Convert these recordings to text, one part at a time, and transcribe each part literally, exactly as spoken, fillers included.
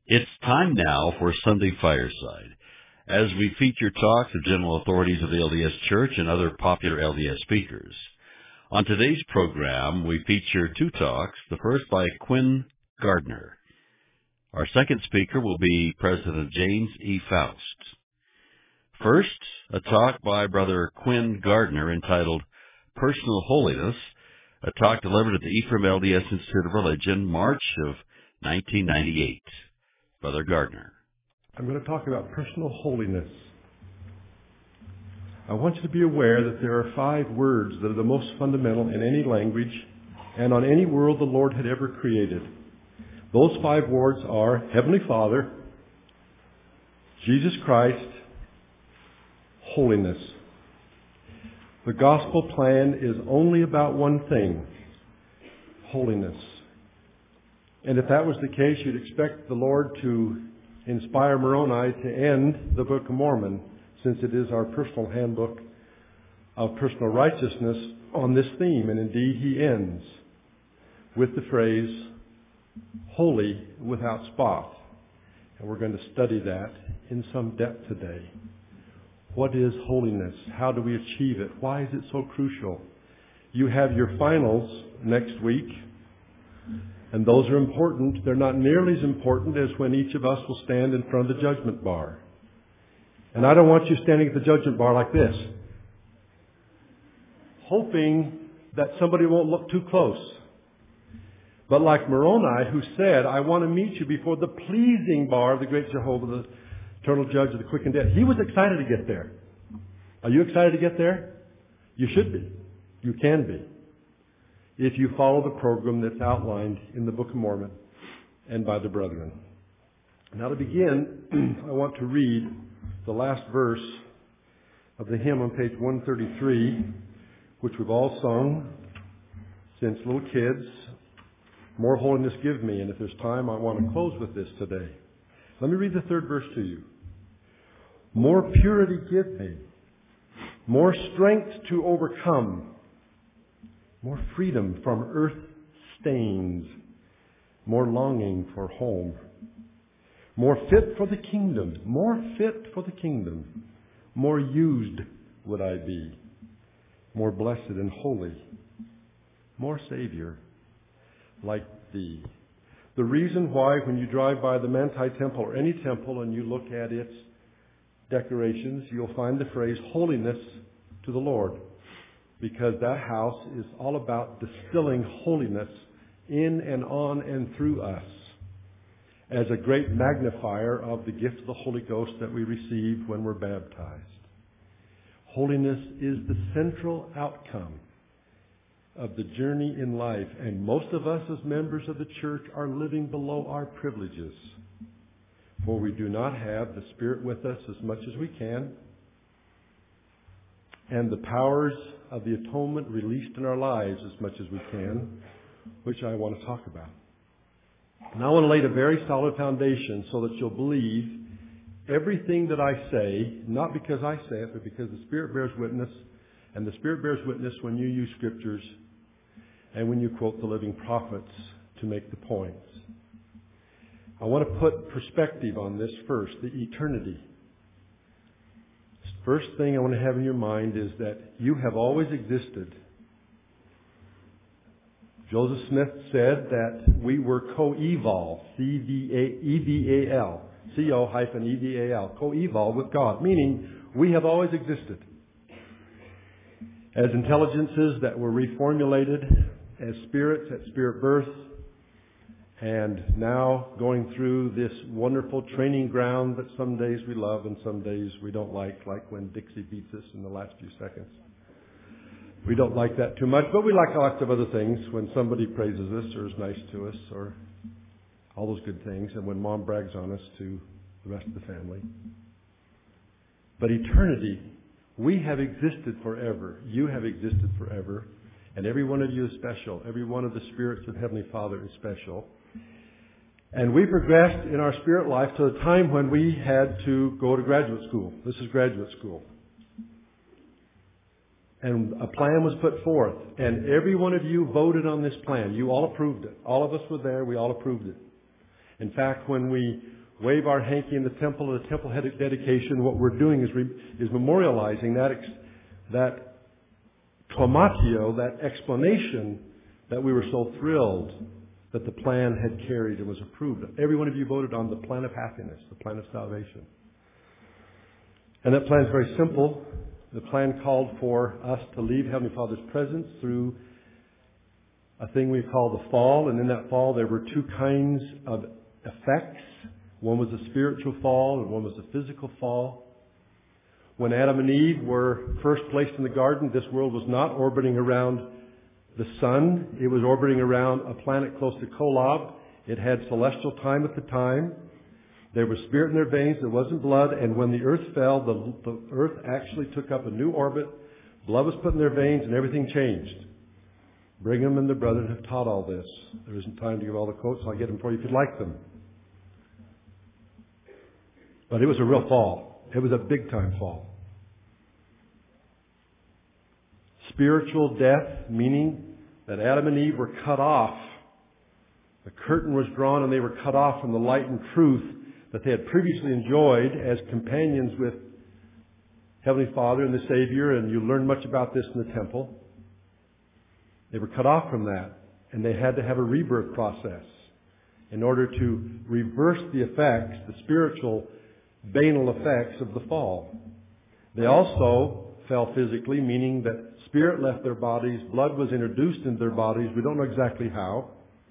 It's time now for Sunday Fireside, as we feature talks of general authorities of the L D S Church and other popular L D S speakers. On today's program, we feature two talks, the first by Quinn Gardner. Our second speaker will be President James E. Faust. First, a talk by Brother Quinn Gardner entitled Personal Holiness, a talk delivered at the Ephraim L D S Institute of Religion, March of nineteen ninety-eight. Brother Gardner. I'm going to talk about personal holiness. I want you to be aware that there are five words that are the most fundamental in any language and on any world the Lord had ever created. Those five words are Heavenly Father, Jesus Christ, holiness. The gospel plan is only about one thing, holiness. And if that was the case, you'd expect the Lord to inspire Moroni to end the Book of Mormon, since it is our personal handbook of personal righteousness on this theme. And indeed, he ends with the phrase, holy without spot. And we're going to study that in some depth today. What is holiness? How do we achieve it? Why is it so crucial? You have your finals next week. And those are important. They're not nearly as important as when each of us will stand in front of the judgment bar. And I don't want you standing at the judgment bar like this, hoping that somebody won't look too close. But like Moroni, who said, I want to meet you before the pleasing bar of the great Jehovah, the eternal judge of the quick and dead. He was excited to get there. Are you excited to get there? You should be. You can be, if you follow the program that's outlined in the Book of Mormon and by the brethren. Now to begin, I want to read the last verse of the hymn on page one thirty-three, which we've all sung since little kids. More holiness give me. And if there's time, I want to close with this today. Let me read the third verse to you. More purity give me. More strength to overcome. More freedom from earth stains, more longing for home, more fit for the kingdom, more fit for the kingdom, more used would I be, more blessed and holy, more Savior like thee. The reason why when you drive by the Manti Temple or any temple and you look at its decorations, you'll find the phrase holiness to the Lord. Because that house is all about distilling holiness in and on and through us as a great magnifier of the gift of the Holy Ghost that we receive when we're baptized. Holiness is the central outcome of the journey in life, and most of us as members of the church are living below our privileges, for we do not have the Spirit with us as much as we can, and the powers of the atonement released in our lives as much as we can, which I want to talk about. Now I want to lay a very solid foundation so that you'll believe everything that I say, not because I say it, but because the Spirit bears witness, and the Spirit bears witness when you use scriptures and when you quote the living prophets to make the points. I want to put perspective on this first, the eternity. First thing I want to have in your mind is that you have always existed. Joseph Smith said that we were co-eval, C V A L, C O hyphen E V A L, co-eval with God, meaning we have always existed as intelligences that were reformulated, as spirits at spirit birth, and now going through this wonderful training ground that some days we love and some days we don't like, like when Dixie beats us in the last few seconds. We don't like that too much, but we like lots of other things, when somebody praises us or is nice to us or all those good things, and when Mom brags on us to the rest of the family. But eternity, we have existed forever. You have existed forever. And every one of you is special. Every one of the spirits of Heavenly Father is special. And we progressed in our spirit life to the time when we had to go to graduate school. This is graduate school. And a plan was put forth. And every one of you voted on this plan. You all approved it. All of us were there. We all approved it. In fact, when we wave our hanky in the temple at the temple dedication, what we're doing is, re, is memorializing that, ex, that clammatio, that explanation that we were so thrilled that the plan had carried and was approved. Every one of you voted on the plan of happiness, the plan of salvation. And that plan is very simple. The plan called for us to leave Heavenly Father's presence through a thing we call the fall. And in that fall, there were two kinds of effects. One was a spiritual fall and one was a physical fall. When Adam and Eve were first placed in the garden, this world was not orbiting around the sun. It was orbiting around a planet close to Kolob. It had celestial time at the time. There was spirit in their veins. There wasn't blood. And when the earth fell, the, the earth actually took up a new orbit. Blood was put in their veins and everything changed. Brigham and the brethren have taught all this. There isn't time to give all the quotes. I'll get them for you if you'd like them. But it was a real fall. It was a big time fall. Spiritual death, meaning that Adam and Eve were cut off. The curtain was drawn and they were cut off from the light and truth that they had previously enjoyed as companions with Heavenly Father and the Savior, and you learn much about this in the temple. They were cut off from that, and they had to have a rebirth process in order to reverse the effects, the spiritual banal effects of the fall. They also fell physically, meaning that spirit left their bodies, blood was introduced into their bodies. We don't know exactly how.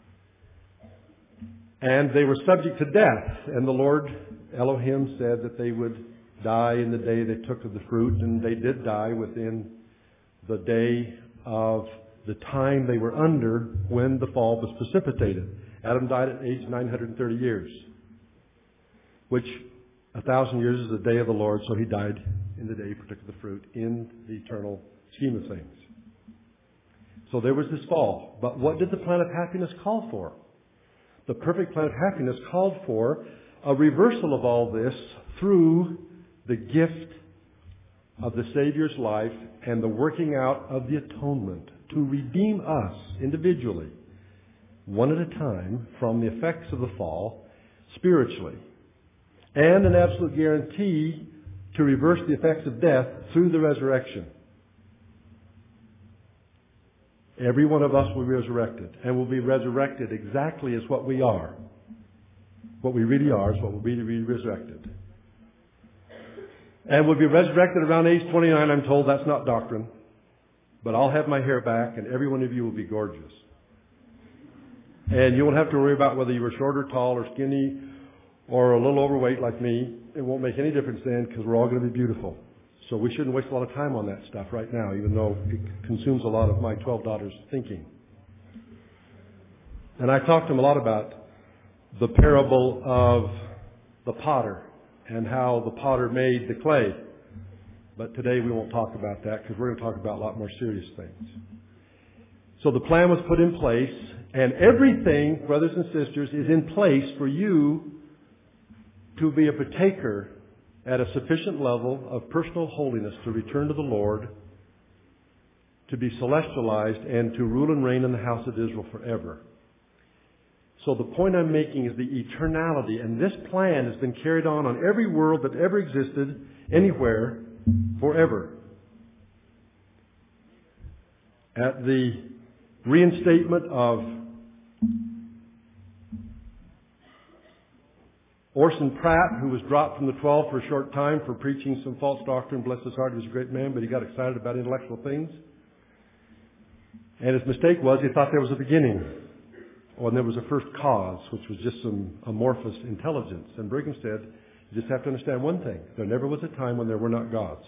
And they were subject to death. And the Lord Elohim said that they would die in the day they took of the fruit. And they did die within the day of the time they were under when the fall was precipitated. Adam died at age nine hundred thirty years, which a thousand years is the day of the Lord. So he died in the day he partook of the fruit in the eternal scheme of things. So there was this fall. But what did the plan of happiness call for? The perfect plan of happiness called for a reversal of all this through the gift of the Savior's life and the working out of the atonement to redeem us individually, one at a time, from the effects of the fall spiritually. And an absolute guarantee to reverse the effects of death through the resurrection. Every one of us will be resurrected, and will be resurrected exactly as what we are. What we really are is what will be resurrected. And we'll be resurrected around age twenty-nine, I'm told. That's not doctrine. But I'll have my hair back, and every one of you will be gorgeous. And you won't have to worry about whether you were short or tall or skinny or a little overweight like me. It won't make any difference then, because we're all going to be beautiful. So we shouldn't waste a lot of time on that stuff right now, even though it consumes a lot of my twelve daughters' thinking. And I talked to them a lot about the parable of the potter and how the potter made the clay. But today we won't talk about that, because we're going to talk about a lot more serious things. So the plan was put in place, and everything, brothers and sisters, is in place for you to be a partaker at a sufficient level of personal holiness to return to the Lord, to be celestialized, and to rule and reign in the house of Israel forever. So the point I'm making is the eternality, and this plan has been carried on on every world that ever existed, anywhere, forever. At the reinstatement of Orson Pratt, who was dropped from the twelve for a short time for preaching some false doctrine. Bless his heart, he was a great man, but he got excited about intellectual things. And his mistake was he thought there was a beginning, or there was a first cause, which was just some amorphous intelligence. And Brigham said, you just have to understand one thing. There never was a time when there were not gods.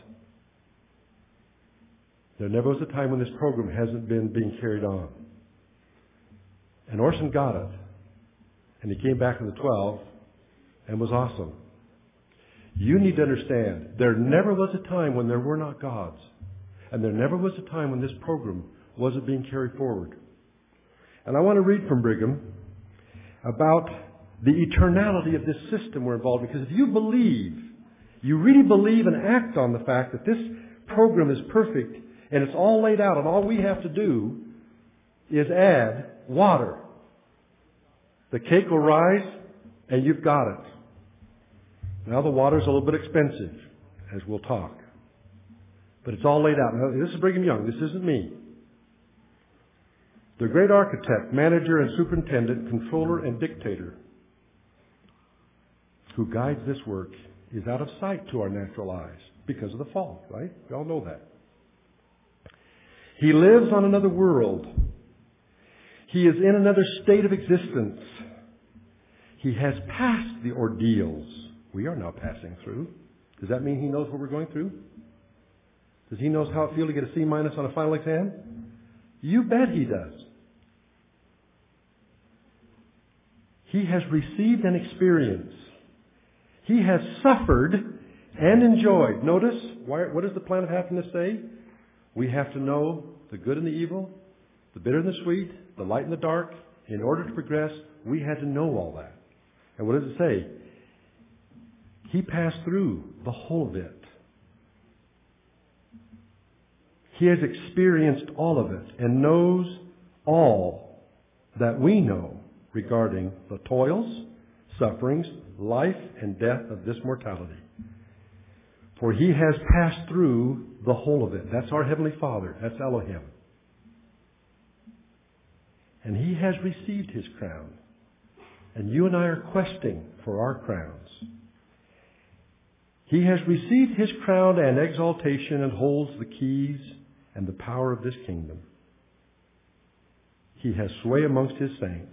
There never was a time when this program hasn't been being carried on. And Orson got it. And he came back in the twelve and was awesome. You need to understand, there never was a time when there were not gods. And there never was a time when this program wasn't being carried forward. And I want to read from Brigham about the eternality of this system we're involved in. Because if you believe, you really believe and act on the fact that this program is perfect and it's all laid out and all we have to do is add water, the cake will rise and you've got it. Now the water's a little bit expensive, as we'll talk. But it's all laid out. Now, this is Brigham Young. This isn't me. The great architect, manager and superintendent, controller and dictator who guides this work is out of sight to our natural eyes because of the fall, right? We all know that. He lives on another world. He is in another state of existence. He has passed the ordeals we are now passing through. Does that mean he knows what we're going through? Does he know how it feels to get a C minus on a final exam? You bet he does. He has received an experience. He has suffered and enjoyed. Notice, what does the plan of happiness say? We have to know the good and the evil, the bitter and the sweet, the light and the dark. In order to progress, we had to know all that. And what does it say? He passed through the whole of it. He has experienced all of it and knows all that we know regarding the toils, sufferings, life, and death of this mortality. For he has passed through the whole of it. That's our Heavenly Father. That's Elohim. And he has received his crown. And you and I are questing for our crowns. He has received his crown and exaltation and holds the keys and the power of this kingdom. He has sway amongst his saints.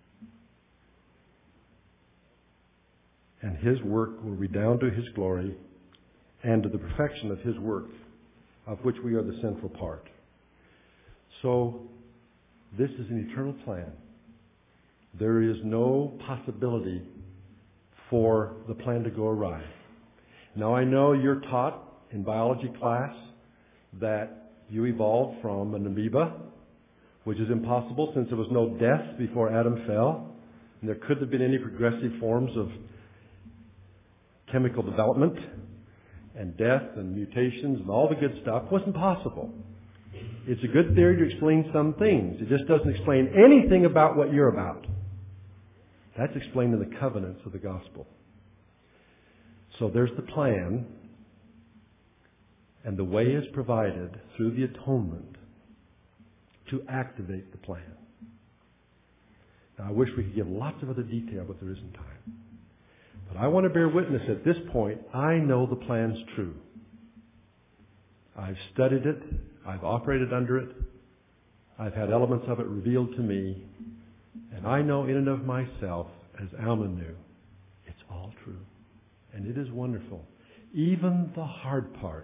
And his work will redound to his glory and to the perfection of his work, of which we are the central part. So, this is an eternal plan. There is no possibility for the plan to go awry. Now, I know you're taught in biology class that you evolved from an amoeba, which is impossible since there was no death before Adam fell, and there couldn't have been any progressive forms of chemical development and death and mutations and all the good stuff. It wasn't possible. It's a good theory to explain some things. It just doesn't explain anything about what you're about. That's explained in the covenants of the gospel. So there's the plan, and the way is provided through the atonement to activate the plan. Now, I wish we could give lots of other detail, but there isn't time. But I want to bear witness at this point, I know the plan's true. I've studied it. I've operated under it. I've had elements of it revealed to me. And I know in and of myself, as Alma knew, it's all true. And it is wonderful. Even the hard parts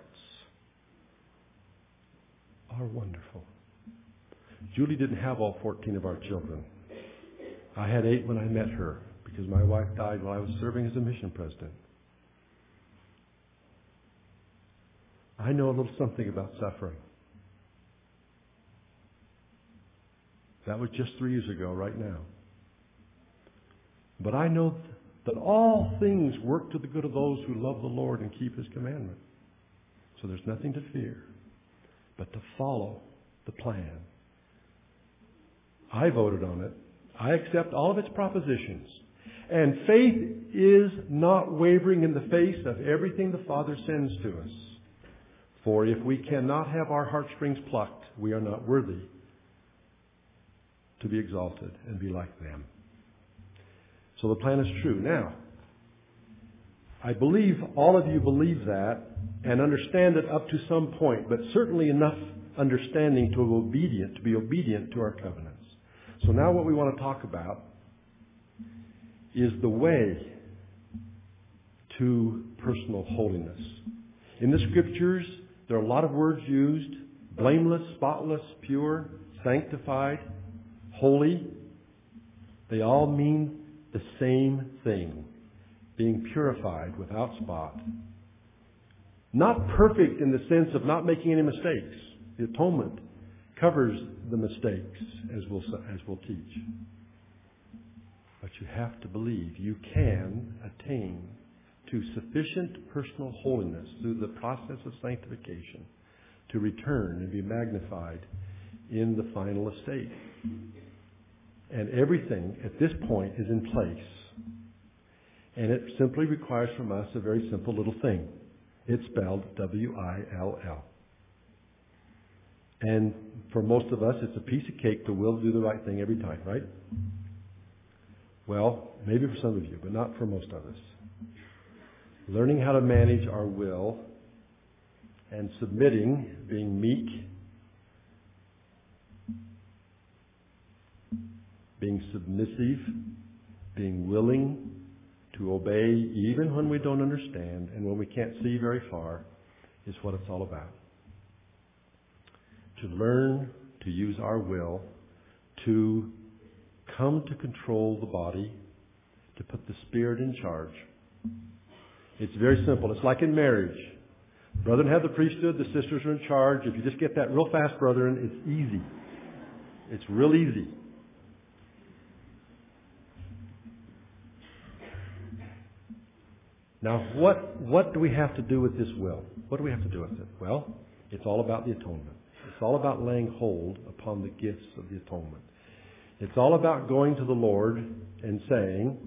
are wonderful. Julie didn't have all fourteen of our children. I had eight when I met her, because my wife died while I was serving as a mission president. I know a little something about suffering. That was just three years ago, right now. But I know that all things work to the good of those who love the Lord and keep his commandment. So there's nothing to fear, but to follow the plan. I voted on it. I accept all of its propositions. And faith is not wavering in the face of everything the Father sends to us. For if we cannot have our heartstrings plucked, we are not worthy to be exalted and be like them. So the plan is true. Now, I believe all of you believe that and understand it up to some point, but certainly enough understanding to be obedient, to be obedient to our covenants. So now what we want to talk about is the way to personal holiness. In the Scriptures, there are a lot of words used: blameless, spotless, pure, sanctified, holy. They all mean the same thing: being purified without spot. Not perfect in the sense of not making any mistakes. The atonement covers the mistakes, as we'll, as we'll teach. But you have to believe you can attain to sufficient personal holiness through the process of sanctification to return and be magnified in the final estate. And everything at this point is in place. And it simply requires from us a very simple little thing. It's spelled W I L L. And for most of us, it's a piece of cake to will to do the right thing every time, right? Well, maybe for some of you, but not for most of us. Learning how to manage our will and submitting, being meek, being submissive, being willing to obey even when we don't understand and when we can't see very far is what it's all about. To learn to use our will to come to control the body, to put the Spirit in charge. It's very simple. It's like in marriage. Brethren have the priesthood, the sisters are in charge. If you just get that real fast, brethren, it's easy. It's real easy. Now, what, what do we have to do with this will? What do we have to do with it? Well, it's all about the atonement. It's all about laying hold upon the gifts of the atonement. It's all about going to the Lord and saying,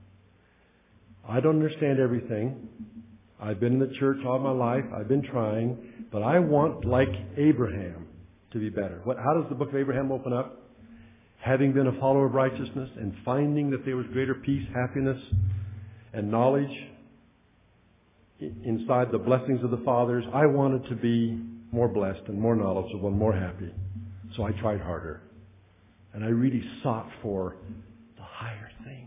I don't understand everything. I've been in the church all my life. I've been trying. But I want, like Abraham, to be better. What, how does the book of Abraham open up? Having been a follower of righteousness and finding that there was greater peace, happiness, and knowledge inside the blessings of the fathers, I wanted to be more blessed and more knowledgeable and more happy. So I tried harder. And I really sought for the higher things.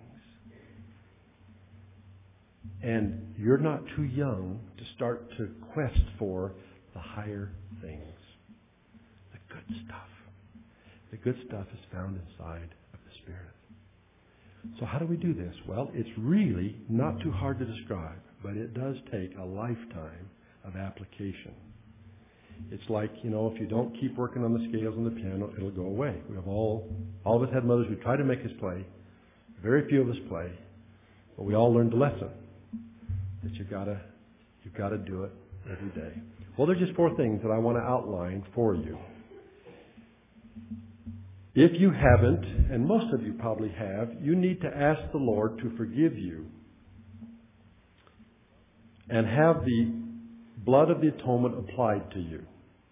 And you're not too young to start to quest for the higher things. The good stuff. The good stuff is found inside of the Spirit. So how do we do this? Well, it's really not too hard to describe, but it does take a lifetime of application. It's like, you know, if you don't keep working on the scales on the piano, it'll go away. We have all, all of us had mothers who tried to make us play. Very few of us play, but we all learned the lesson that you gotta, you gotta do it every day. Well, there's just four things that I want to outline for you. If you haven't, and most of you probably have, you need to ask the Lord to forgive you and have the blood of the atonement applied to you.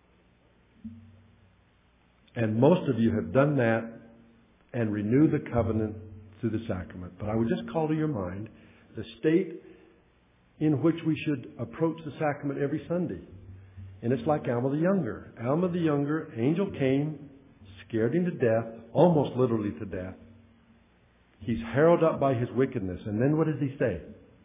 And most of you have done that and renewed the covenant through the sacrament. But I would just call to your mind the state in which we should approach the sacrament every Sunday. And it's like Alma the Younger. Alma the Younger, angel came, scared him to death, almost literally to death. He's harrowed up by his wickedness. And then what does he say?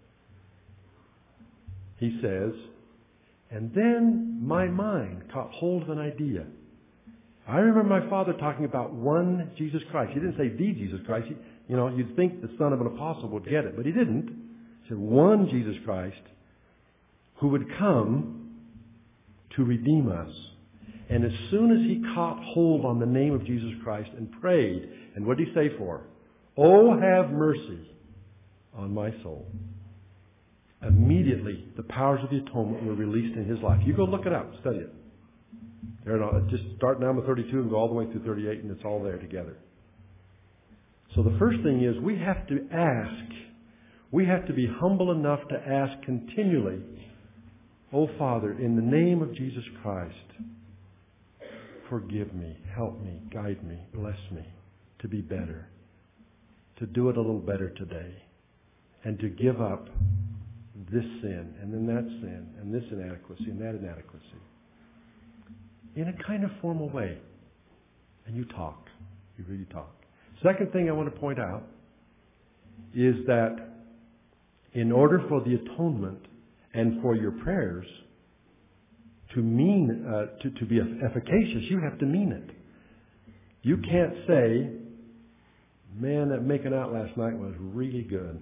He says, and then my mind caught hold of an idea. I remember my father talking about one Jesus Christ. He didn't say the Jesus Christ. He, you know, you'd think the son of an apostle would get it, but he didn't. He said one Jesus Christ who would come to redeem us. And as soon as he caught hold on the name of Jesus Christ and prayed, and what did he say for? Oh, have mercy on my soul. Immediately, the powers of the atonement were released in his life. You go look it up, study it. There, just start now with thirty-two and go all the way through thirty-eight, and it's all there together. So the first thing is we have to ask. We have to be humble enough to ask continually, oh Father, in the name of Jesus Christ, forgive me, help me, guide me, bless me to be better, to do it a little better today, and to give up this sin, and then that sin, and this inadequacy, and that inadequacy. In a kind of formal way. And you talk. You really talk. Second thing I want to point out is that in order for the atonement and for your prayers to mean, uh, to, to be efficacious, you have to mean it. You can't say, man, that making out last night was really good.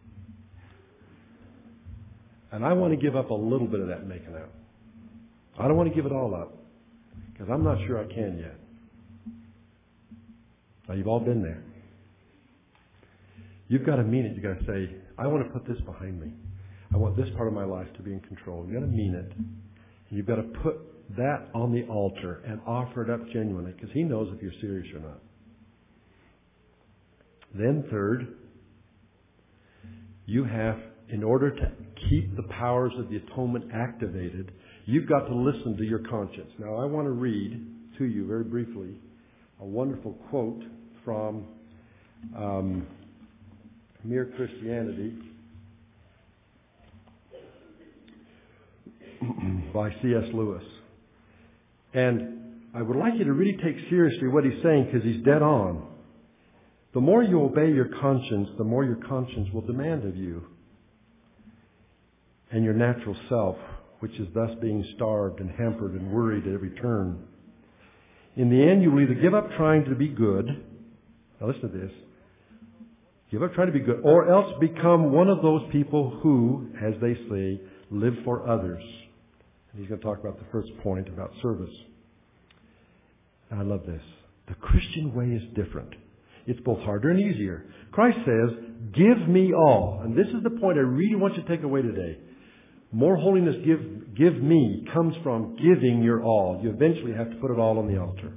And I want to give up a little bit of that making out. I don't want to give it all up because I'm not sure I can yet. Now, you've all been there. You've got to mean it. You've got to say, I want to put this behind me. I want this part of my life to be in control. You've got to mean it. And you've got to put that on the altar and offer it up genuinely because He knows if you're serious or not. Then third, you have, in order to keep the powers of the atonement activated, you've got to listen to your conscience. Now, I want to read to you very briefly a wonderful quote from um, Mere Christianity by C S Lewis. And I would like you to really take seriously what he's saying, because he's dead on. The more you obey your conscience, the more your conscience will demand of you. And your natural self, which is thus being starved and hampered and worried at every turn. In the end, you will either give up trying to be good. Now listen to this. Give up trying to be good, or else become one of those people who, as they say, live for others. And he's going to talk about the first point about service. And I love this. The Christian way is different. It's both harder and easier. Christ says, give me all. And this is the point I really want you to take away today. More holiness give, give me comes from giving your all. You eventually have to put it all on the altar.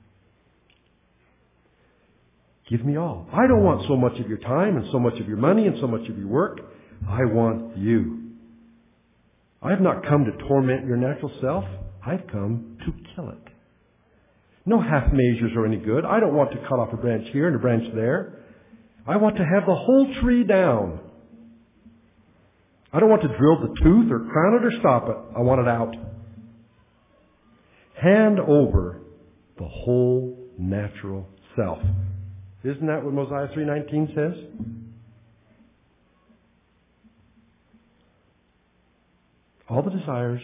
Give me all. I don't want so much of your time and so much of your money and so much of your work. I want you. I have not come to torment your natural self. I've come to kill it. No half measures are any good. I don't want to cut off a branch here and a branch there. I want to have the whole tree down. I don't want to drill the tooth or crown it or stop it. I want it out. Hand over the whole natural self. Isn't that what Mosiah three nineteen says? All the desires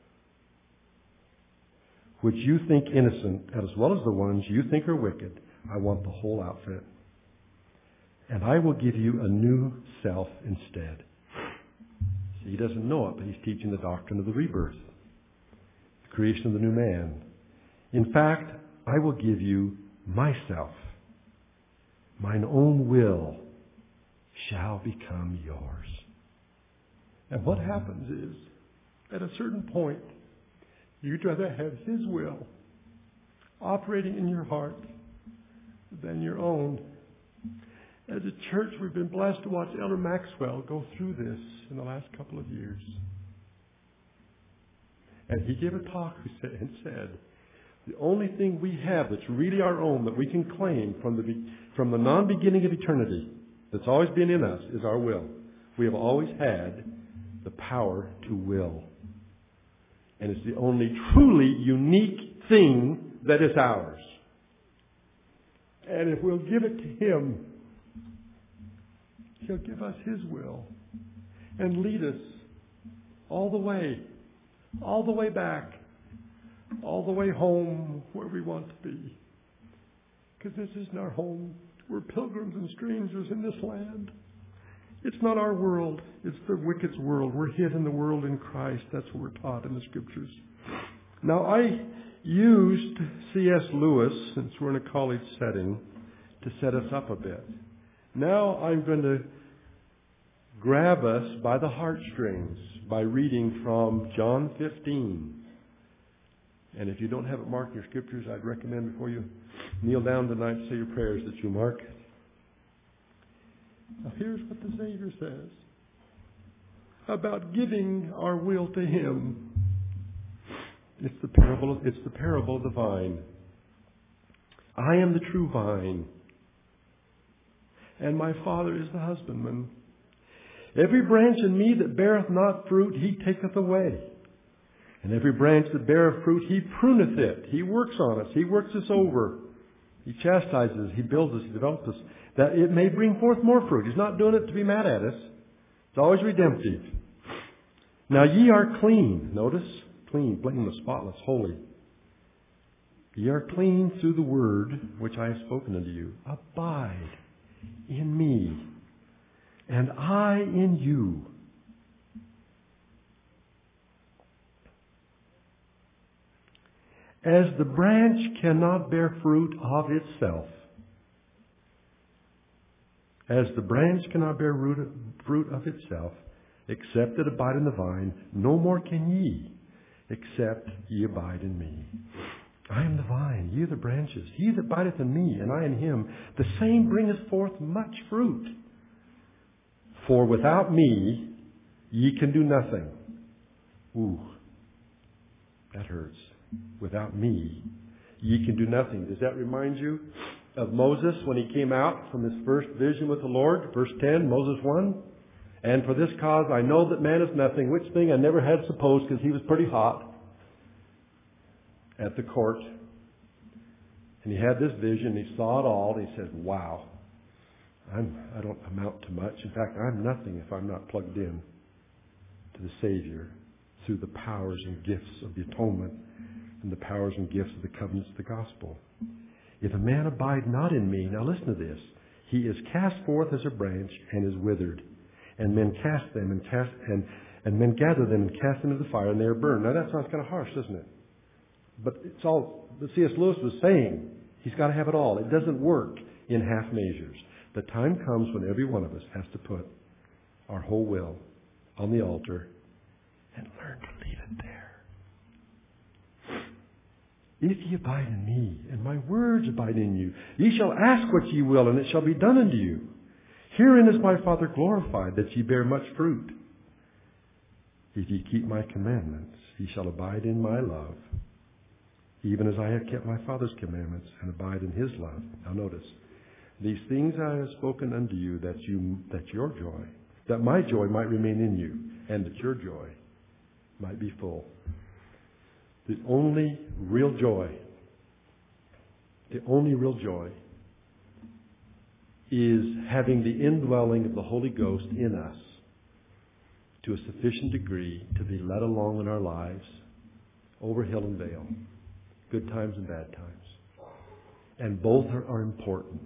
which you think innocent, as well as the ones you think are wicked, I want the whole outfit. And I will give you a new self instead. See, he doesn't know it, but he's teaching the doctrine of the rebirth, the creation of the new man. In fact, I will give you myself. Mine own will shall become yours. And what happens is, at a certain point, you'd rather have His will operating in your heart than your own. As a church, we've been blessed to watch Elder Maxwell go through this in the last couple of years. And he gave a talk and said, the only thing we have that's really our own, that we can claim from the, from the non-beginning of eternity, that's always been in us, is our will. We have always had the power to will. And it's the only truly unique thing that is ours. And if we'll give it to Him, He'll give us His will and lead us all the way, all the way back, all the way home where we want to be. Because this isn't our home. We're pilgrims and strangers in this land. It's not our world. It's the wicked's world. We're hid in the world in Christ. That's what we're taught in the Scriptures. Now, I used C S Lewis, since we're in a college setting, to set us up a bit. Now I'm going to grab us by the heartstrings by reading from John fifteen. And if you don't have it marked in your Scriptures, I'd recommend before you kneel down tonight to say your prayers that you mark. Now here's what the Savior says about giving our will to Him. It's the parable of, it's the parable of the vine. I am the true vine, and my Father is the husbandman. Every branch in me that beareth not fruit, He taketh away. And every branch that beareth fruit, He pruneth it. He works on us. He works us over. He chastises, He builds us, He develops us, that it may bring forth more fruit. He's not doing it to be mad at us. It's always redemptive. Now ye are clean. Notice, clean, blameless, spotless, holy. Ye are clean through the word which I have spoken unto you. Abide in me, and I in you. As the branch cannot bear fruit of itself, as the branch cannot bear root, fruit of itself, except it abide in the vine, no more can ye, except ye abide in me. I am the vine, ye are the branches. He that abideth in me, and I in him, the same bringeth forth much fruit. For without me, ye can do nothing. Ooh, that hurts. Without me, ye can do nothing. Does that remind you of Moses when he came out from his first vision with the Lord? Verse ten, Moses one. And for this cause I know that man is nothing, which thing I never had supposed, because he was pretty hot at the court. And he had this vision. He saw it all. And he said, wow, I'm, I don't amount to much. In fact, I'm nothing if I'm not plugged in to the Savior through the powers and gifts of the atonement and the powers and gifts of the covenants of the gospel. If a man abide not in me, now listen to this, he is cast forth as a branch and is withered. And men cast them and cast and, and men gather them and cast them into the fire and they are burned. Now that sounds kind of harsh, doesn't it? But it's all, but C S Lewis was saying, he's got to have it all. It doesn't work in half measures. The time comes when every one of us has to put our whole will on the altar and learn to leave it there. If ye abide in me, and my words abide in you, ye shall ask what ye will, and it shall be done unto you. Herein is my Father glorified, that ye bear much fruit. If ye keep my commandments, ye shall abide in my love, even as I have kept my Father's commandments, and abide in his love. Now notice, these things I have spoken unto you, that you that your joy, that my joy might remain in you, and that your joy might be full. The only real joy, the only real joy is having the indwelling of the Holy Ghost in us to a sufficient degree to be led along in our lives over hill and vale, good times and bad times. And both are, are important.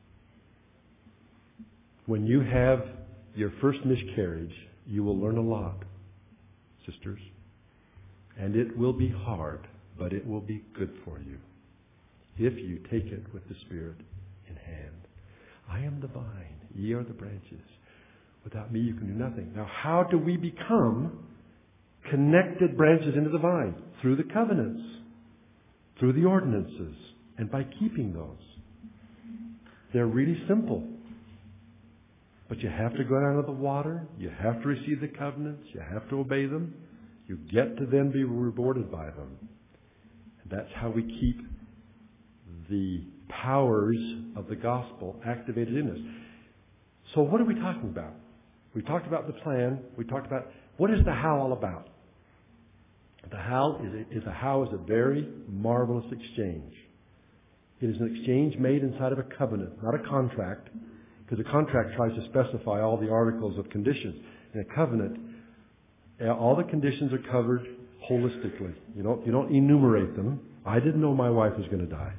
When you have your first miscarriage, you will learn a lot, sisters. And it will be hard, but it will be good for you if you take it with the Spirit in hand. I am the vine, ye are the branches. Without me you can do nothing. Now how do we become connected branches into the vine? Through the covenants, through the ordinances, and by keeping those. They're really simple. But you have to go down to the water. You have to receive the covenants. You have to obey them. You get to then be rewarded by them. And that's how we keep the powers of the gospel activated in us. So what are we talking about? We talked about the plan. We talked about what is the how all about. The how is a, is a how is a very marvelous exchange. It is an exchange made inside of a covenant, not a contract, because a contract tries to specify all the articles of conditions. In a covenant, all the conditions are covered holistically. You don't, you don't enumerate them. I didn't know my wife was going to die.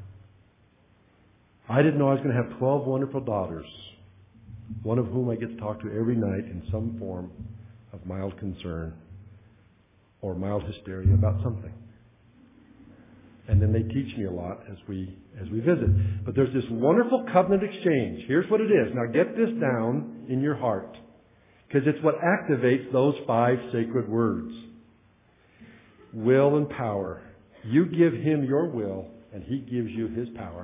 I didn't know I was going to have twelve wonderful daughters, one of whom I get to talk to every night in some form of mild concern or mild hysteria about something. And then they teach me a lot as we as we visit. But there's this wonderful covenant exchange. Here's what it is. Now get this down in your heart, because it's what activates those five sacred words. Will and power. You give him your will, and he gives you his power.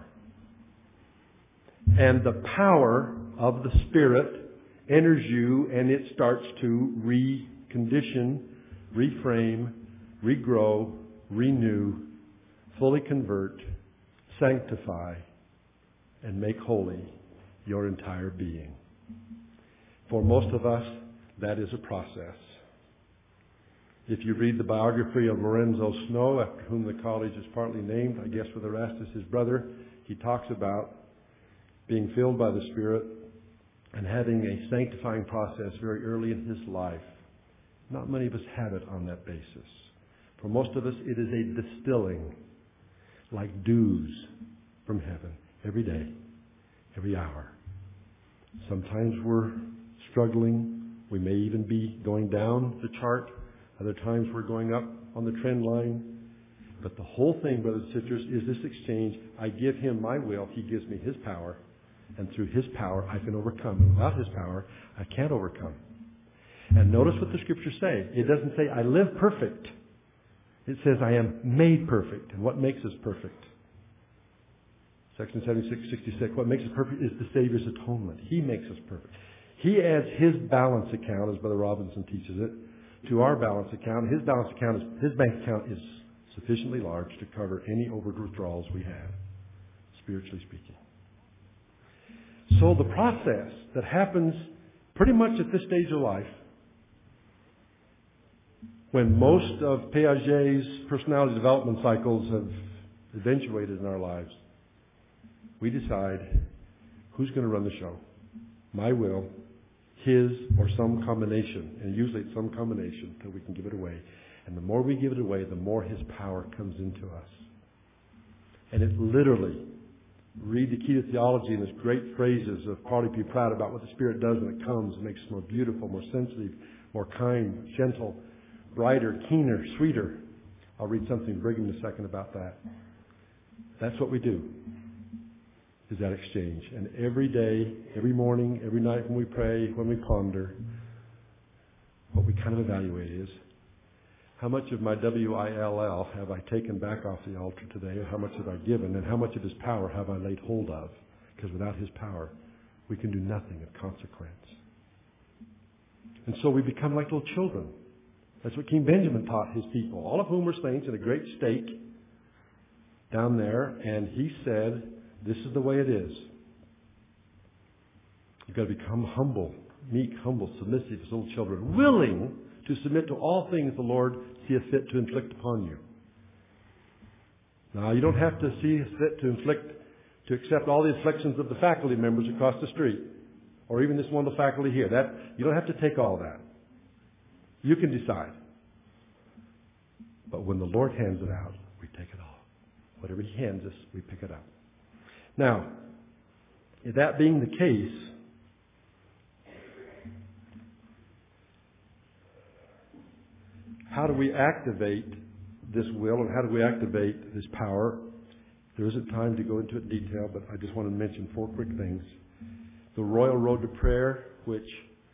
And the power of the Spirit enters you, and it starts to recondition, reframe, regrow, renew, fully convert, sanctify, and make holy your entire being. For most of us, that is a process. If you read the biography of Lorenzo Snow, after whom the college is partly named, I guess with Erastus, his brother, he talks about being filled by the Spirit and having a sanctifying process very early in his life. Not many of us have it on that basis. For most of us, it is a distilling, like dews from heaven, every day, every hour. Sometimes we're struggling. We may even be going down the chart. Other times we're going up on the trend line. But the whole thing, brothers and sisters, is this exchange. I give him my will. He gives me his power. And through his power, I can overcome. And without his power, I can't overcome. And notice what the scriptures say. It doesn't say, I live perfect. It says, I am made perfect. And what makes us perfect? Section seventy-six sixty-six. What makes us perfect is the Savior's atonement. He makes us perfect. He adds his balance account, as Brother Robinson teaches it, to our balance account. His balance account is, his bank account is sufficiently large to cover any overt withdrawals we have, spiritually speaking. So the process that happens pretty much at this stage of life, when most of Piaget's personality development cycles have eventuated in our lives, we decide who's going to run the show. My will, his, or some combination. And usually it's some combination until we can give it away. And the more we give it away, the more his power comes into us. And it literally, read the Key to Theology and his great phrases of Partly Be Proud about what the Spirit does when it comes. It makes us more beautiful, more sensitive, more kind, gentle, brighter, keener, sweeter. I'll read something in Brigham in a second about that. That's what we do, is that exchange. And every day, every morning, every night when we pray, when we ponder, what we kind of evaluate is, how much of my W I L L have I taken back off the altar today, or how much have I given, and how much of his power have I laid hold of? Because without his power, we can do nothing of consequence. And so we become like little children. That's what King Benjamin taught his people, all of whom were saints in a great stake down there. And he said, this is the way it is. You've got to become humble, meek, humble, submissive as little children, willing to submit to all things the Lord seeth fit to inflict upon you. Now, you don't have to see fit to inflict, to accept all the afflictions of the faculty members across the street, or even this wonderful faculty here. That you don't have to take all that. You can decide. But when the Lord hands it out, we take it all. Whatever he hands us, we pick it up. Now, that being the case, how do we activate this will, and how do we activate this power? There isn't time to go into it in detail, but I just want to mention four quick things. The royal road to prayer, which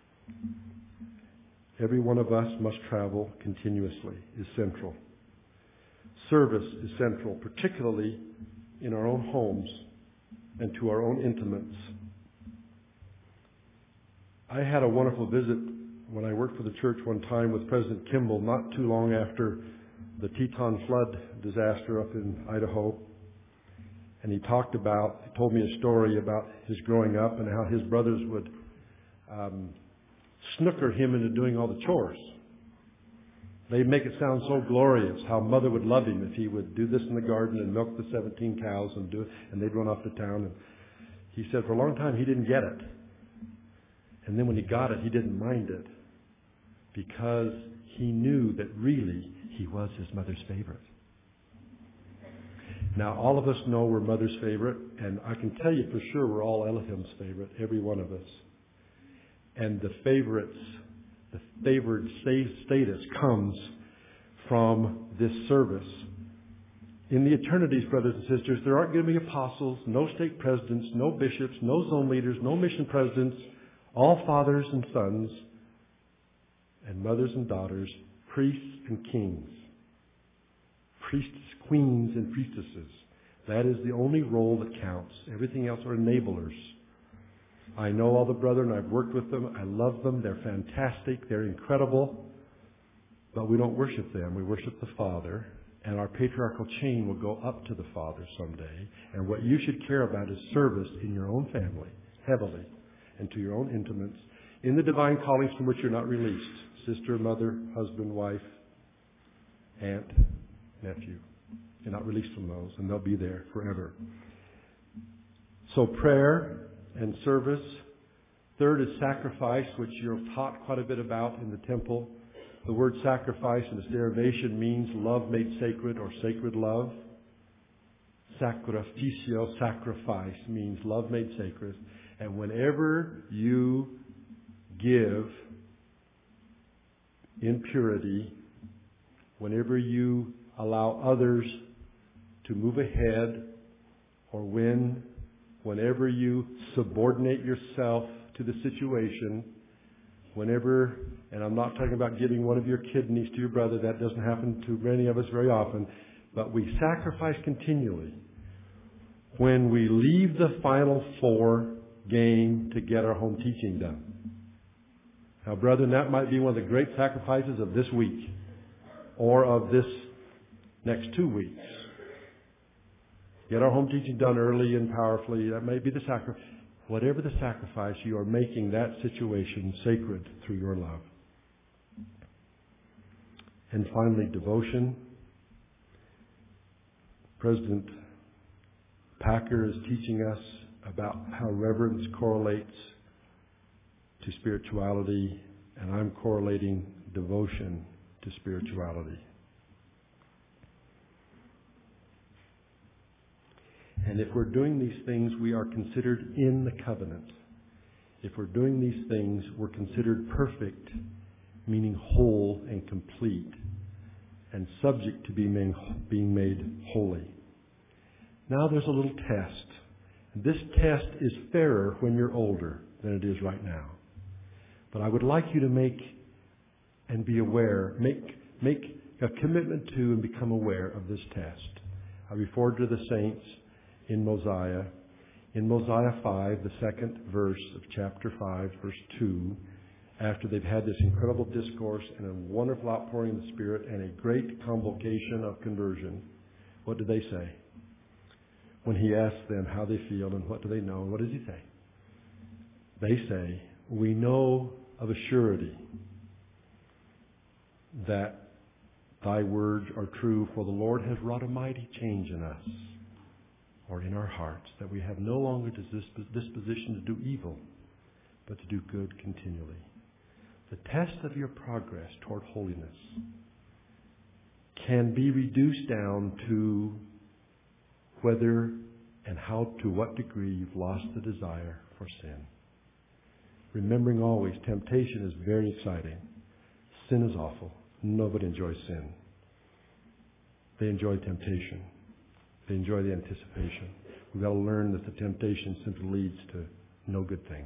every one of us must travel continuously, is central. Service is central, particularly in our own homes and to our own intimates. I had a wonderful visit when I worked for the church one time with President Kimball, not too long after the Teton flood disaster up in Idaho. And he talked about, he told me a story about his growing up and how his brothers would um, snooker him into doing all the chores. They'd make it sound so glorious how Mother would love him if he would do this in the garden and milk the seventeen cows and do it, and they'd run off to town. And he said for a long time he didn't get it. And then when he got it, he didn't mind it, because he knew that really he was his mother's favorite. Now, all of us know we're mother's favorite, and I can tell you for sure we're all Elohim's favorite, every one of us. And the favorites, the favored status comes from this service. In the eternities, brothers and sisters, there aren't going to be apostles, no stake presidents, no bishops, no zone leaders, no mission presidents, all fathers and sons, and mothers and daughters, priests and kings, priests, queens, and priestesses. That is the only role that counts. Everything else are enablers. I know all the brethren. I've worked with them. I love them. They're fantastic. They're incredible. But we don't worship them. We worship the Father. And our patriarchal chain will go up to the Father someday. And what you should care about is service in your own family, heavily, and to your own intimates, in the divine callings from which you're not released. Sister, mother, husband, wife, aunt, nephew. You're not released from those, and they'll be there forever. So prayer and service. Third is sacrifice, which you're taught quite a bit about in the temple. The word sacrifice in its derivation means love made sacred, or sacred love. Sacrificio, sacrifice, means love made sacred. And whenever you give in purity, whenever you allow others to move ahead, or when, whenever you subordinate yourself to the situation, whenever, and I'm not talking about giving one of your kidneys to your brother, that doesn't happen to many of us very often, but we sacrifice continually. When we leave the Final Four game to get our home teaching done. Now, brethren, that might be one of the great sacrifices of this week or of this next two weeks. Get our home teaching done early and powerfully. That may be the sacrifice. Whatever the sacrifice, you are making that situation sacred through your love. And finally, devotion. President Packer is teaching us about how reverence correlates to spirituality, and I'm correlating devotion to spirituality. And if we're doing these things, we are considered in the covenant. If we're doing these things, we're considered perfect, meaning whole and complete, and subject to being made holy. Now there's a little test. This test is fairer when you're older than it is right now. But I would like you to make and be aware, make, make a commitment to and become aware of this test. I referred to the saints in Mosiah. In Mosiah five, the second verse of chapter five, verse two, after they've had this incredible discourse and a wonderful outpouring of the Spirit and a great convocation of conversion, what do they say? When he asks them how they feel and what do they know, what does he say? They say, we know of a surety that thy words are true, for the Lord has wrought a mighty change in us, or in our hearts, that we have no longer disposition to do evil, but to do good continually. The test of your progress toward holiness can be reduced down to whether and how, to what degree you've lost the desire for sin. Remembering always, temptation is very exciting. Sin is awful. Nobody enjoys sin. They enjoy temptation. They enjoy the anticipation. We've got to learn that the temptation simply leads to no good thing.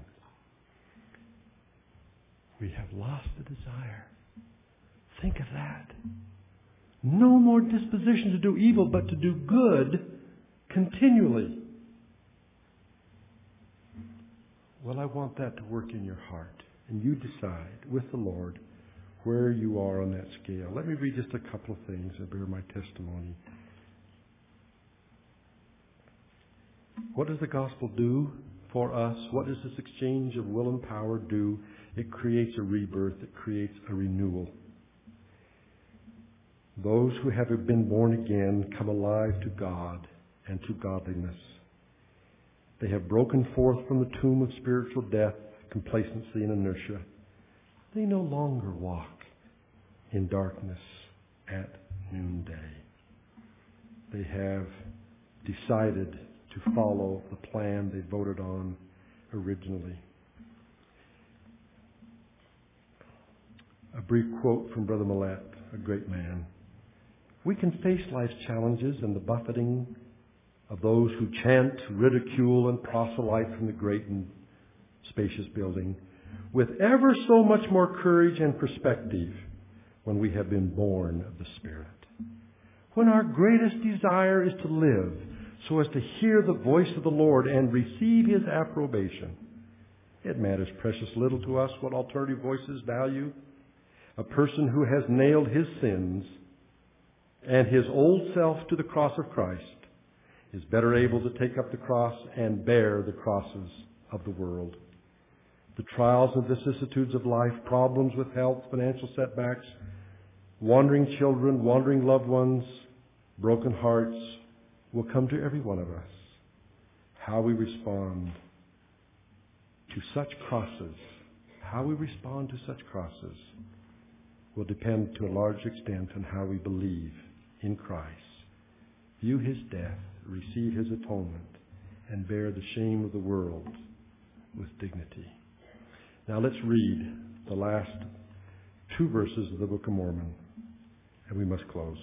We have lost the desire. Think of that. No more disposition to do evil, but to do good continually. Well, I want that to work in your heart. And you decide with the Lord where you are on that scale. Let me read just a couple of things that bear my testimony. What does the gospel do for us? What does this exchange of will and power do? It creates a rebirth. It creates a renewal. Those who have been born again come alive to God and to godliness. They have broken forth from the tomb of spiritual death, complacency, and inertia. They no longer walk in darkness at noonday. They have decided to follow the plan they voted on originally. A brief quote from Brother Millett, a great man. We can face life's challenges and the buffeting of those who chant, ridicule, and proselyte from the great and spacious building with ever so much more courage and perspective when we have been born of the Spirit. When our greatest desire is to live so as to hear the voice of the Lord and receive His approbation, it matters precious little to us what alternative voices value. A person who has nailed his sins and his old self to the cross of Christ is better able to take up the cross and bear the crosses of the world. The trials and vicissitudes of life, problems with health, financial setbacks, wandering children, wandering loved ones, broken hearts will come to every one of us. How we respond to such crosses, how we respond to such crosses will depend to a large extent on how we believe in Christ, view His death, receive His atonement, and bear the shame of the world with dignity. Now let's read the last two verses of the Book of Mormon, and we must close.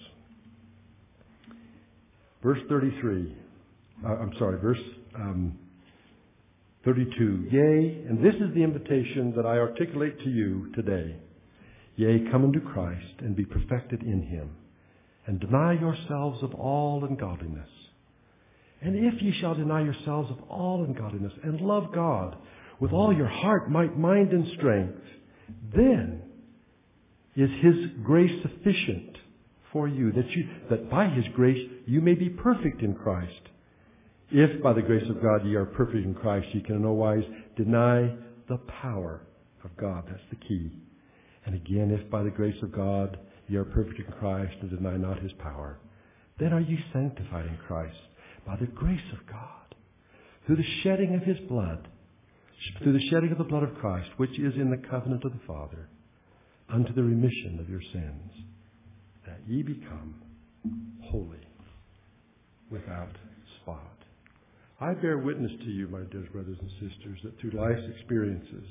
Verse thirty-three, uh, I'm sorry, verse um, thirty-two. Yea, and this is the invitation that I articulate to you today. Yea, come unto Christ and be perfected in Him, and deny yourselves of all ungodliness. And if ye shall deny yourselves of all ungodliness, and love God with all your heart, might, mind, and strength, then is His grace sufficient for you, that you, that by His grace you may be perfect in Christ. If by the grace of God ye are perfect in Christ, ye can in no wise deny the power of God. That's the key. And again, if by the grace of God ye are perfect in Christ and deny not His power, then are ye sanctified in Christ by the grace of God, through the shedding of His blood, through the shedding of the blood of Christ, which is in the covenant of the Father, unto the remission of your sins, that ye become holy, without spot. I bear witness to you, my dear brothers and sisters, that through life's experiences,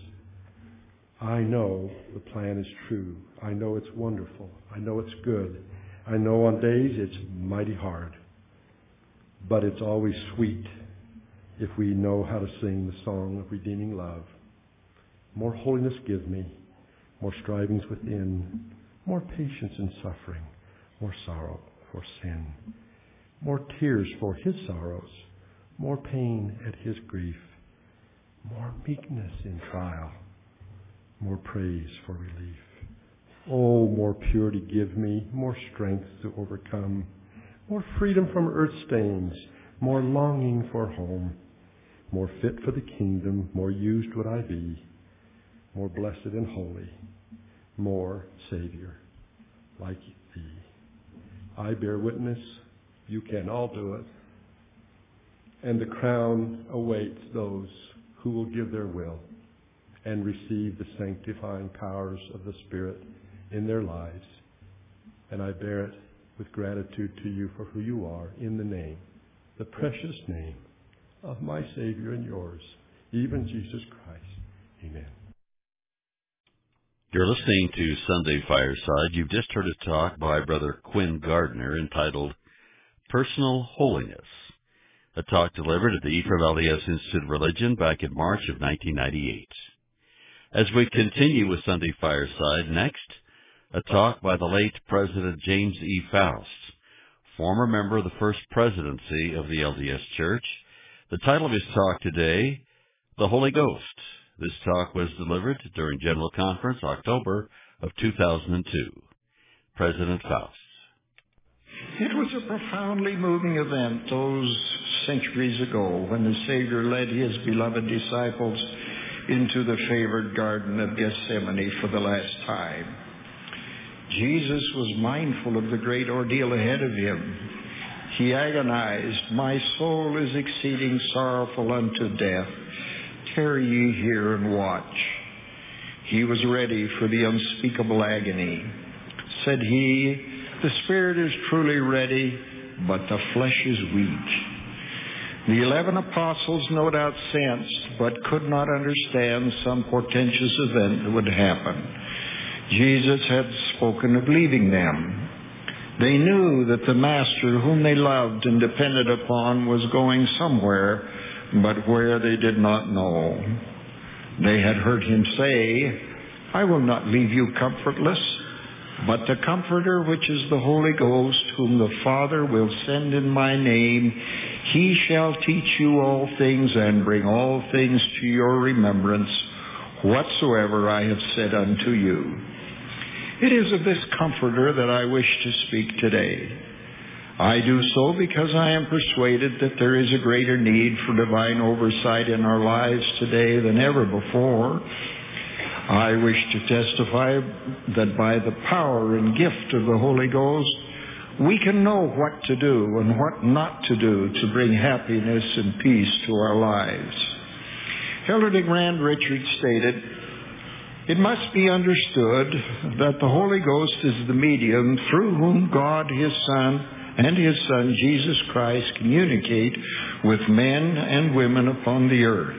I know the plan is true. I know it's wonderful. I know it's good. I know on days it's mighty hard. But it's always sweet if we know how to sing the song of redeeming love. More holiness give me, more strivings within, more patience in suffering, more sorrow for sin, more tears for His sorrows, more pain at His grief, more meekness in trial, more praise for relief. Oh, more purity give me, more strength to overcome, more freedom from earth stains, more longing for home, more fit for the kingdom, more used would I be, more blessed and holy, more Savior like Thee. I bear witness, you can all do it. And the crown awaits those who will give their will and receive the sanctifying powers of the Spirit in their lives. And I bear it with gratitude to you for who you are in the name, the precious name of my Savior and yours, even Jesus Christ. Amen. You're listening to Sunday Fireside. You've just heard a talk by Brother Quinn Gardner entitled Personal Holiness, a talk delivered at the Ephraim L D S Institute of Religion back in March of nineteen ninety-eight. As we continue with Sunday Fireside, next, a talk by the late President James E. Faust, former member of the First Presidency of the L D S Church. The title of his talk today, The Holy Ghost. This talk was delivered during General Conference, October of two thousand two. President Faust. It was a profoundly moving event those centuries ago when the Savior led His beloved disciples into the favored Garden of Gethsemane for the last time. Jesus was mindful of the great ordeal ahead of Him. He agonized, "My soul is exceeding sorrowful unto death. Tarry ye here and watch." He was ready for the unspeakable agony. Said He, "The Spirit is truly ready, but the flesh is weak." The eleven apostles no doubt sensed, but could not understand some portentous event that would happen. Jesus had spoken of leaving them. They knew that the Master whom they loved and depended upon was going somewhere, but where they did not know. They had heard Him say, "I will not leave you comfortless, but the Comforter, which is the Holy Ghost, whom the Father will send in my name, He shall teach you all things and bring all things to your remembrance, whatsoever I have said unto you." It is of this Comforter that I wish to speak today. I do so because I am persuaded that there is a greater need for divine oversight in our lives today than ever before. I wish to testify that by the power and gift of the Holy Ghost, we can know what to do and what not to do to bring happiness and peace to our lives. Elder DeGrand Richards stated, "It must be understood that the Holy Ghost is the medium through whom God, His Son, and His Son, Jesus Christ, communicate with men and women upon the earth.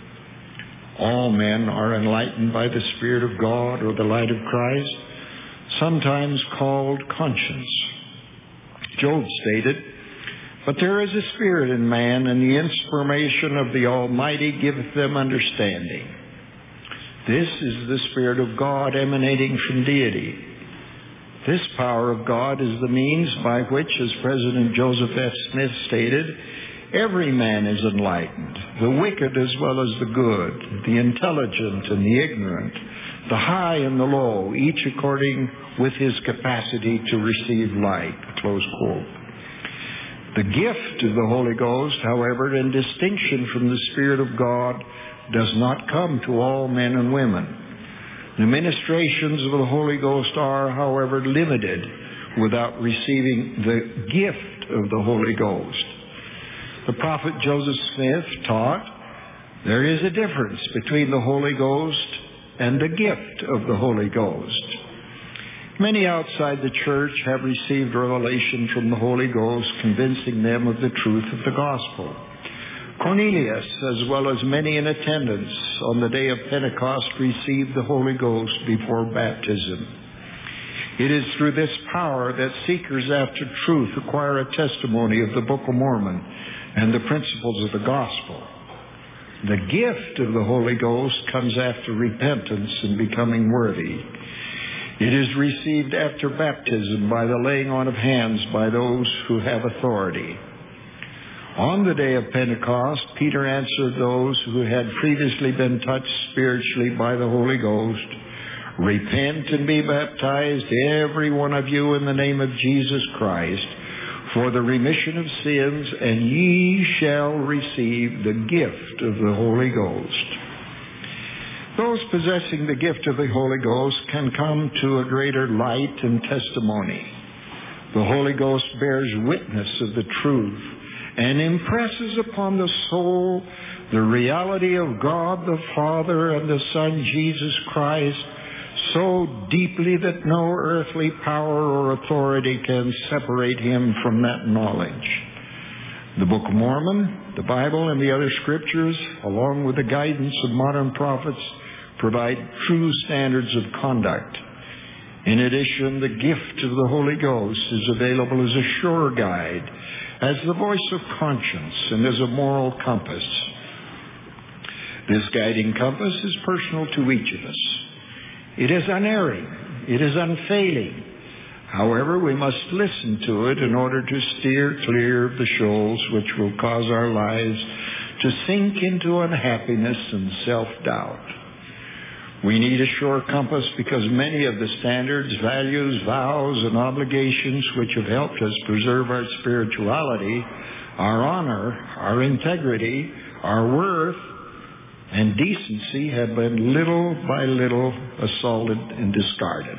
All men are enlightened by the Spirit of God or the light of Christ, sometimes called conscience." Job stated, "But there is a spirit in man, and the inspiration of the Almighty giveth them understanding." This is the Spirit of God emanating from deity. This power of God is the means by which, as President Joseph F. Smith stated, every man is enlightened, the wicked as well as the good, the intelligent and the ignorant, the high and the low, each according with his capacity to receive light. Close quote. The gift of the Holy Ghost, however, in distinction from the Spirit of God, does not come to all men and women. The ministrations of the Holy Ghost are, however, limited without receiving the gift of the Holy Ghost. The prophet Joseph Smith taught there is a difference between the Holy Ghost and the gift of the Holy Ghost. Many outside the church have received revelation from the Holy Ghost, convincing them of the truth of the gospel. Cornelius, as well as many in attendance on the day of Pentecost, received the Holy Ghost before baptism. It is through this power that seekers after truth acquire a testimony of the Book of Mormon and the principles of the gospel. The gift of the Holy Ghost comes after repentance and becoming worthy. It is received after baptism by the laying on of hands by those who have authority. On the day of Pentecost, Peter answered those who had previously been touched spiritually by the Holy Ghost, "Repent and be baptized, every one of you, in the name of Jesus Christ, for the remission of sins, and ye shall receive the gift of the Holy Ghost." Those possessing the gift of the Holy Ghost can come to a greater light and testimony. The Holy Ghost bears witness of the truth and impresses upon the soul the reality of God the Father and the Son Jesus Christ so deeply that no earthly power or authority can separate him from that knowledge. The Book of Mormon, the Bible, and the other scriptures, along with the guidance of modern prophets, provide true standards of conduct. In addition, the gift of the Holy Ghost is available as a sure guide, as the voice of conscience, and as a moral compass. This guiding compass is personal to each of us. It is unerring. It is unfailing. However, we must listen to it in order to steer clear of the shoals which will cause our lives to sink into unhappiness and self-doubt. We need a sure compass because many of the standards, values, vows, and obligations which have helped us preserve our spirituality, our honor, our integrity, our worth, and decency have been little by little assaulted and discarded.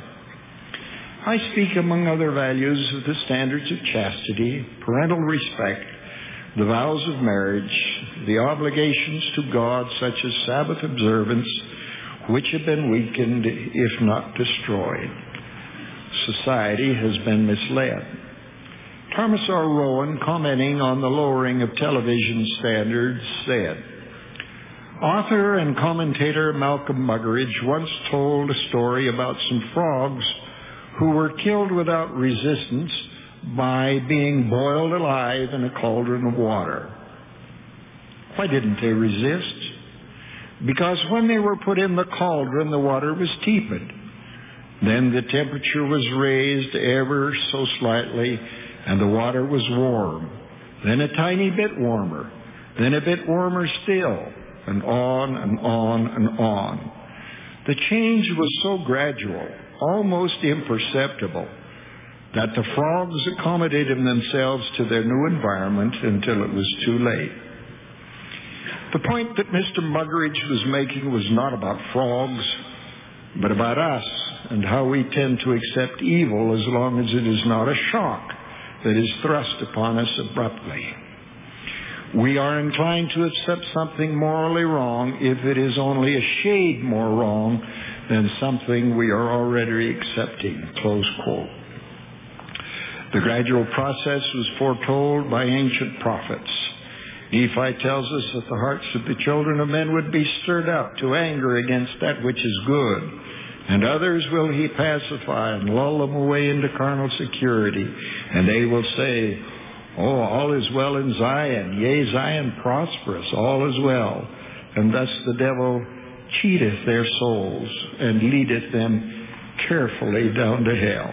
I speak, among other values, of the standards of chastity, parental respect, the vows of marriage, the obligations to God, such as Sabbath observance, which have been weakened, if not destroyed. Society has been misled. Thomas R. Rowan, commenting on the lowering of television standards, said, "Author and commentator Malcolm Muggeridge once told a story about some frogs who were killed without resistance by being boiled alive in a cauldron of water. Why didn't they resist? Because when they were put in the cauldron, the water was tepid. Then the temperature was raised ever so slightly, and the water was warm. Then a tiny bit warmer. Then a bit warmer still, and on and on and on. The change was so gradual, almost imperceptible, that the frogs accommodated themselves to their new environment until it was too late." The point that Mister Muggeridge was making was not about frogs, but about us and how we tend to accept evil as long as it is not a shock that is thrust upon us abruptly. We are inclined to accept something morally wrong if it is only a shade more wrong than something we are already accepting. Close quote. The gradual process was foretold by ancient prophets. Nephi tells us that the hearts of the children of men would be stirred up to anger against that which is good, and others will he pacify and lull them away into carnal security, and they will say, "Oh, all is well in Zion, yea, Zion prosperous, all is well." And thus the devil cheateth their souls and leadeth them carefully down to hell.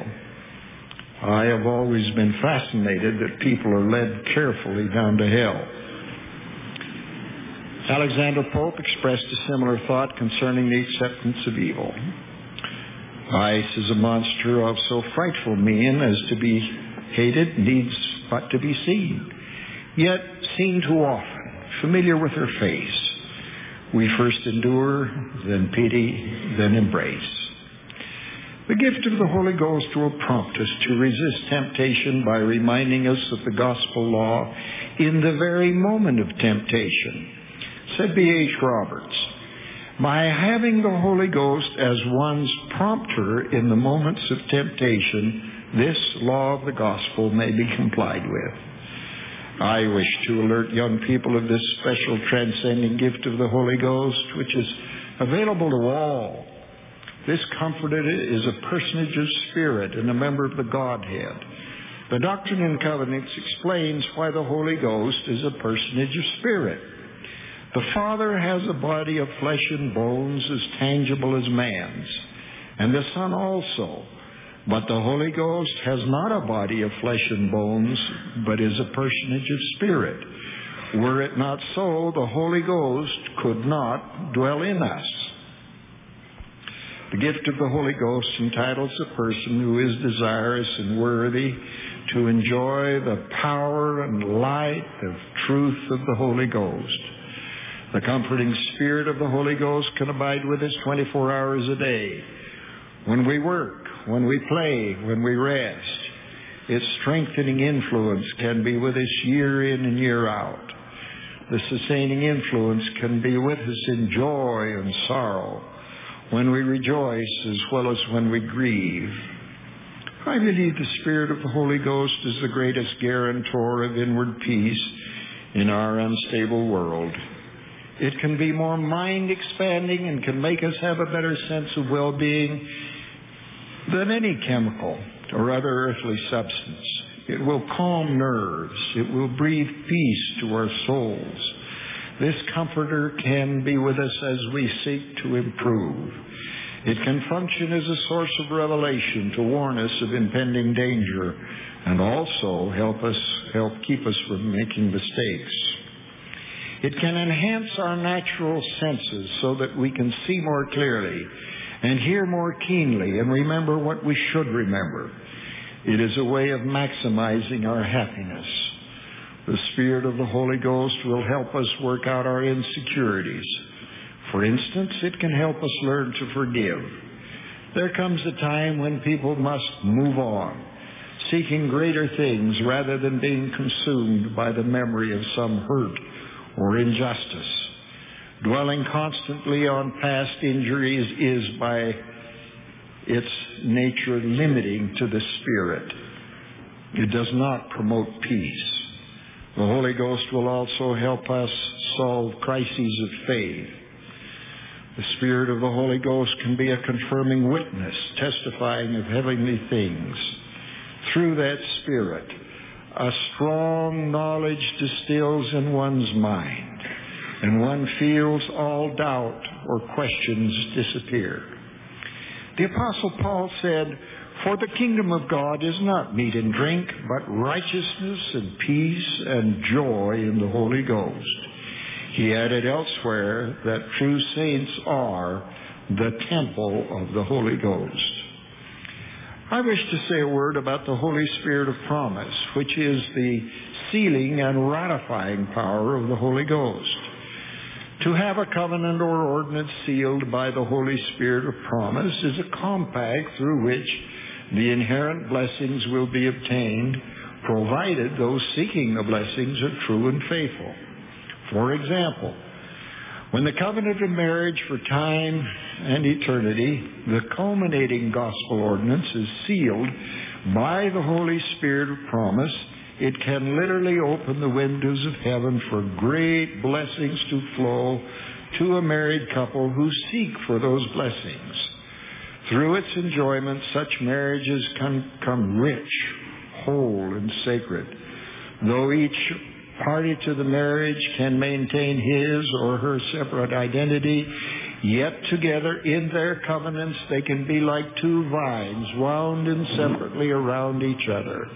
I have always been fascinated that people are led carefully down to hell. Alexander Pope expressed a similar thought concerning the acceptance of evil. Vice is a monster of so frightful mien as to be hated needs but to be seen. Yet seen too often, familiar with her face, we first endure, then pity, then embrace. The gift of the Holy Ghost will prompt us to resist temptation by reminding us of the gospel law in the very moment of temptation. Said B H Roberts, by having the Holy Ghost as one's prompter in the moments of temptation, this law of the gospel may be complied with. I wish to alert young people of this special transcending gift of the Holy Ghost, which is available to all. This Comforter is a personage of Spirit and a member of the Godhead. The Doctrine and Covenants explains why the Holy Ghost is a personage of Spirit. The Father has a body of flesh and bones as tangible as man's, and the Son also. But the Holy Ghost has not a body of flesh and bones, but is a personage of Spirit. Were it not so, the Holy Ghost could not dwell in us. The gift of the Holy Ghost entitles a person who is desirous and worthy to enjoy the power and light of truth of the Holy Ghost. The comforting Spirit of the Holy Ghost can abide with us twenty-four hours a day. When we work, when we play, when we rest, its strengthening influence can be with us year in and year out. The sustaining influence can be with us in joy and sorrow, when we rejoice as well as when we grieve. I believe the Spirit of the Holy Ghost is the greatest guarantor of inward peace in our unstable world. It can be more mind-expanding and can make us have a better sense of well-being than any chemical or other earthly substance. It will calm nerves. It will breathe peace to our souls. This Comforter can be with us as we seek to improve. It can function as a source of revelation to warn us of impending danger and also help us, help keep us from making mistakes. It can enhance our natural senses so that we can see more clearly and hear more keenly and remember what we should remember. It is a way of maximizing our happiness. The Spirit of the Holy Ghost will help us work out our insecurities. For instance, it can help us learn to forgive. There comes a time when people must move on, seeking greater things rather than being consumed by the memory of some hurt or injustice. Dwelling constantly on past injuries is by its nature limiting to the Spirit. It does not promote peace. The Holy Ghost will also help us solve crises of faith. The Spirit of the Holy Ghost can be a confirming witness, testifying of heavenly things. Through that Spirit, a strong knowledge distills in one's mind, and one feels all doubt or questions disappear. The Apostle Paul said, "For the kingdom of God is not meat and drink, but righteousness and peace and joy in the Holy Ghost." He added elsewhere that true saints are the temple of the Holy Ghost. I wish to say a word about the Holy Spirit of promise, which is the sealing and ratifying power of the Holy Ghost. To have a covenant or ordinance sealed by the Holy Spirit of promise is a compact through which the inherent blessings will be obtained, provided those seeking the blessings are true and faithful. For example, when the covenant of marriage for time and eternity, the culminating gospel ordinance, is sealed by the Holy Spirit of promise, it can literally open the windows of heaven for great blessings to flow to a married couple who seek for those blessings. Through its enjoyment, such marriages can become rich, whole, and sacred. Though each party to the marriage can maintain his or her separate identity, yet together in their covenants they can be like two vines wound inseparably around each other.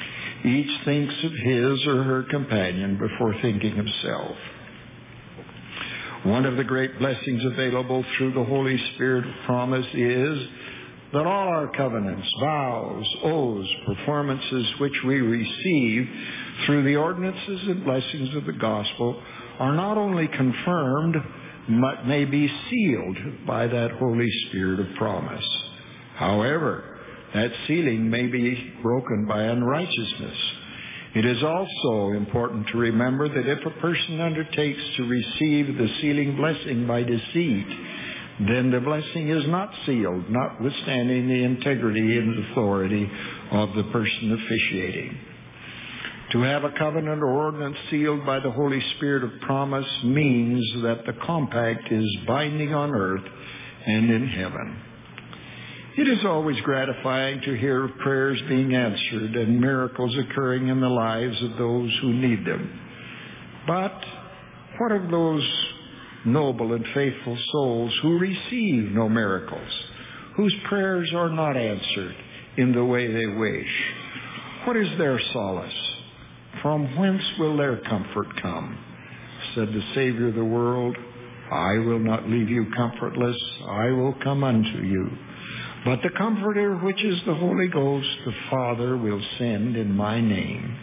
Each thinks of his or her companion before thinking of self. One of the great blessings available through the Holy Spirit of promise is that all our covenants, vows, oaths, performances which we receive through the ordinances and blessings of the gospel are not only confirmed, but may be sealed by that Holy Spirit of promise. However, that sealing may be broken by unrighteousness. It is also important to remember that if a person undertakes to receive the sealing blessing by deceit, then the blessing is not sealed, notwithstanding the integrity and authority of the person officiating. To have a covenant or ordinance sealed by the Holy Spirit of promise means that the compact is binding on earth and in heaven. It is always gratifying to hear of prayers being answered and miracles occurring in the lives of those who need them. But what of those noble and faithful souls who receive no miracles, whose prayers are not answered in the way they wish? What is their solace? From whence will their comfort come? Said the Savior of the world, I will not leave you comfortless, I will come unto you. But the Comforter, which is the Holy Ghost, the Father will send in my name.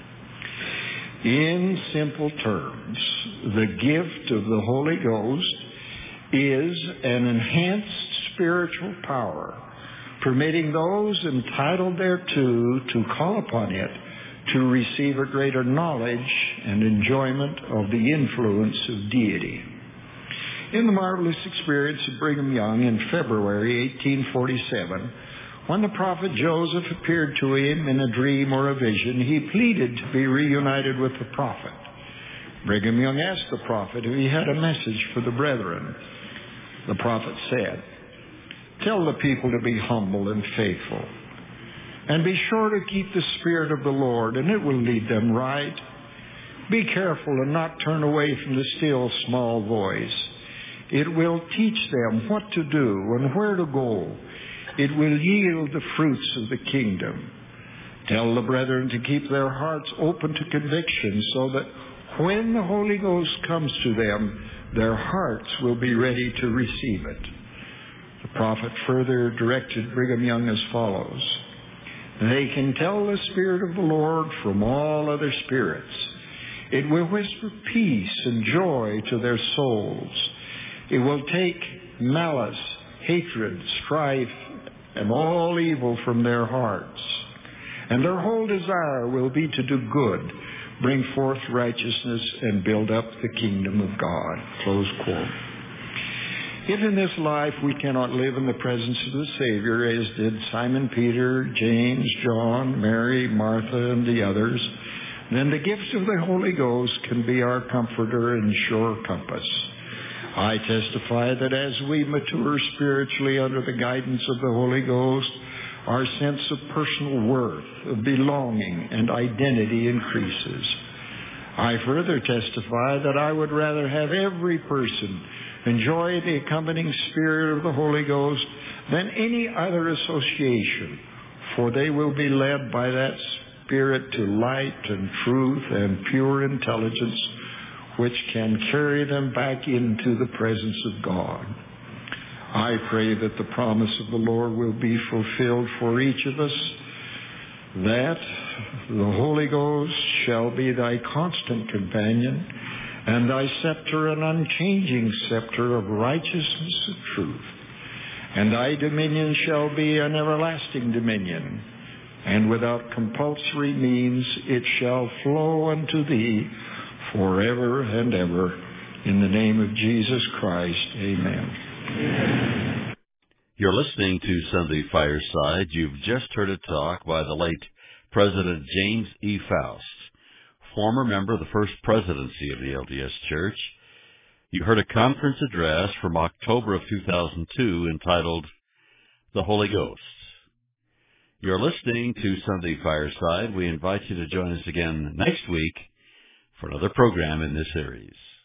In simple terms, the gift of the Holy Ghost is an enhanced spiritual power, permitting those entitled thereto to call upon it to receive a greater knowledge and enjoyment of the influence of deity. In the marvelous experience of Brigham Young in February eighteen forty-seven, when the prophet Joseph appeared to him in a dream or a vision, he pleaded to be reunited with the prophet. Brigham Young asked the prophet if he had a message for the brethren. The prophet said, tell the people to be humble and faithful, and be sure to keep the Spirit of the Lord, and it will lead them right. Be careful and not turn away from the still small voice. It will teach them what to do and where to go. It will yield the fruits of the kingdom. Tell the brethren to keep their hearts open to conviction, so that when the Holy Ghost comes to them, their hearts will be ready to receive it. The prophet further directed Brigham Young as follows. They can tell the Spirit of the Lord from all other spirits. It will whisper peace and joy to their souls. It will take malice, hatred, strife, and all evil from their hearts. And their whole desire will be to do good, bring forth righteousness, and build up the kingdom of God. Close quote. If in this life we cannot live in the presence of the Savior, as did Simon Peter, James, John, Mary, Martha, and the others, then the gifts of the Holy Ghost can be our comforter and sure compass. I testify that as we mature spiritually under the guidance of the Holy Ghost, our sense of personal worth, of belonging, and identity increases. I further testify that I would rather have every person enjoy the accompanying Spirit of the Holy Ghost than any other association, for they will be led by that Spirit to light and truth and pure intelligence, which can carry them back into the presence of God. I pray that the promise of the Lord will be fulfilled for each of us, that the Holy Ghost shall be thy constant companion, and thy scepter an unchanging scepter of righteousness and truth. And thy dominion shall be an everlasting dominion, and without compulsory means it shall flow unto thee forever and ever. In the name of Jesus Christ, amen. Amen. You're listening to Sunday Fireside. You've just heard a talk by the late President James E. Faust, former member of the First Presidency of the L D S Church. You heard a conference address from October of two thousand two entitled, The Holy Ghost. You're listening to Sunday Fireside. We invite you to join us again next week for another program in this series.